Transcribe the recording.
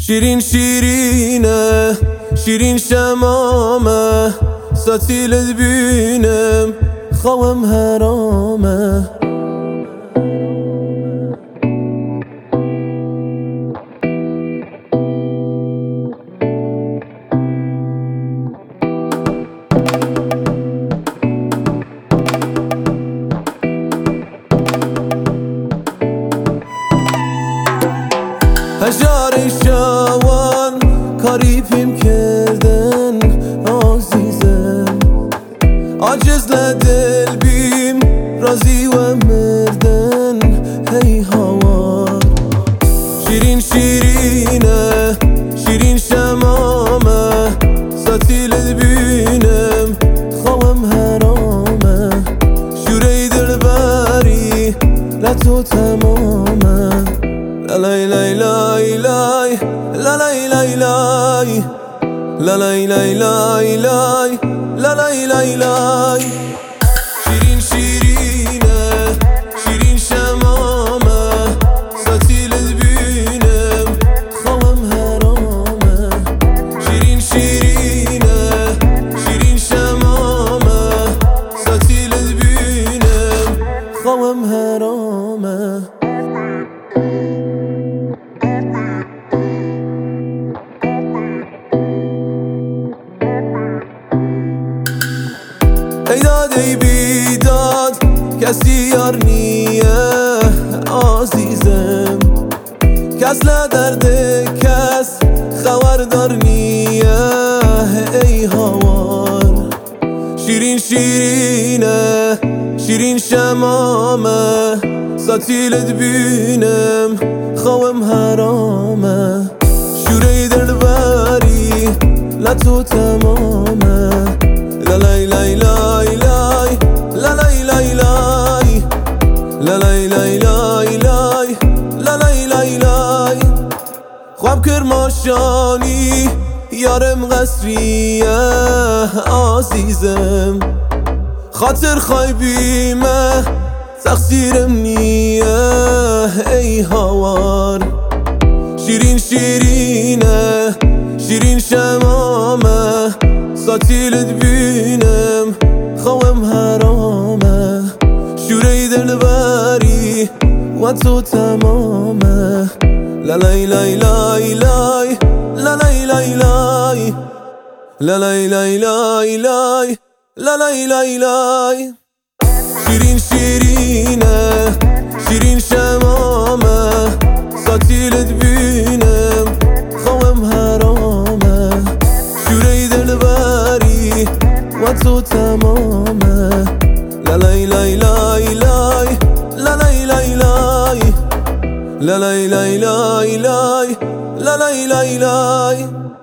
شیرین شیرینه شیرین شمامه ستیلت بینم خوام حرامه هجار شوان کاری پیم کردن عزیزم عاجز لدل بیم رازی و مردن هی هوار شیرین شیرینه شیرین شمامه ستیلت بینم خوام حرامه شوری دلبری لتو تمامه لا لا لا لا لا لا لا لا لا لا لا لا لا لا شیرین شیرینه شیرین شمامه ستیلت بینم خوام حرامه شیرین شیرینه شیرین شمامه ستیلت بینم خوام حرامه ای داد ای بیداد کسی یار نیه عزیزم کس لدرد کس خبردار نیه ای هوار شیرین شیرینه شیرین شمامه ستیلت بینم خوام حرامه شوری دلبری لتو تمامه لا لا لا لا لا لا لا لا لا لا لا لا لا خواب کرماشانی یارم قصریه عزیزم خاطر خایبیمه تقصیرم نیه ای هوار شیرین شیرینه شیرین شمامه ستیلت بینم خوام حرامه شوری دلبری و تو تمامه لا لا لا لا لا لا لا لا لا لا لا لا لا شیرین شیرینه شیرین شمامه ستیلت بینم خوام حرامه شوری دلبری و تو تمامه لا لا لا لا لا لا لا لا لا لا لا لا لا لا لا